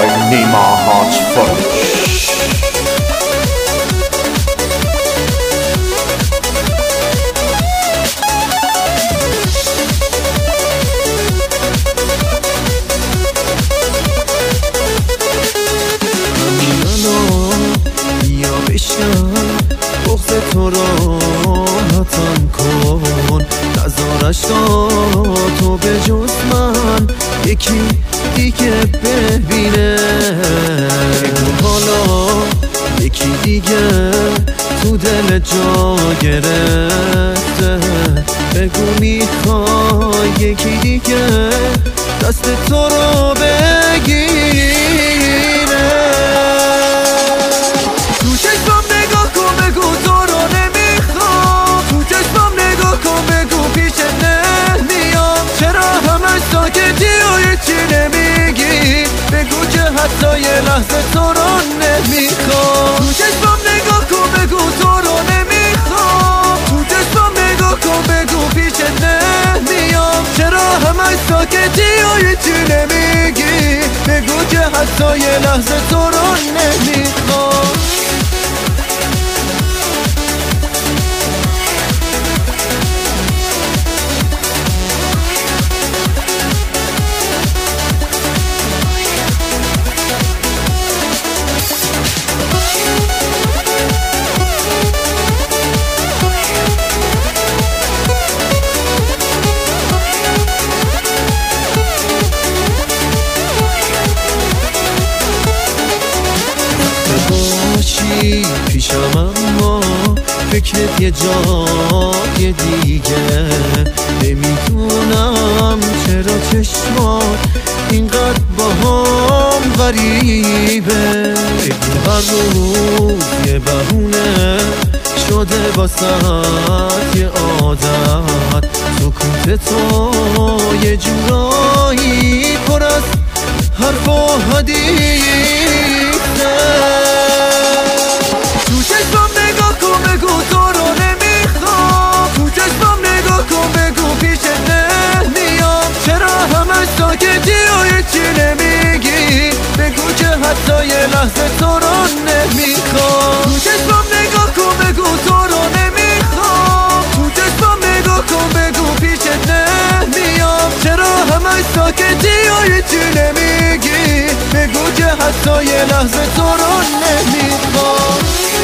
by Nima Hartford. بغض تو راحتم کن نظارش تا تو به جز من یکی دیگه ببینه بگو حالا یکی دیگه تو دل جا گرفته بگو میخوای یکی دیگه دست تو رو بگیره بگو که حتی یه لحظه تو رو نمیخوام تو چشمم نگاه کن بگو تو رو نمیخوام تو چشمم نگاه کن بگو پیشت نمیام چرا همش ساکتی و هیچی نمیگی بگو که حتی یه لحظه تو رو نمیخوام پیشم اما فکرت یه جای دیگه نمیدونم چرا چشمات اینقدر با هم غریبه بگو هر روز یه بهونه شده واسه یه عادت سکوت تو یه جورایی پر از حرف و حدیثه تو چشمم نگاه کن بگو تو رو نمیخوام تو چشمم نگاه کن بگو پیشت نمیام چرا همش ساکتی و هیچی نمیگی بگو که حتی یه لحظه تو رو نمیخوام تو چشمم نگاه کن بگو تو رو نمیخوام تو چشمم نگاه کن بگو پیشت نمیام چرا همش ساکتی و هیچی نمیگی بگو که حتی یه لحظه تو رو نمیخوام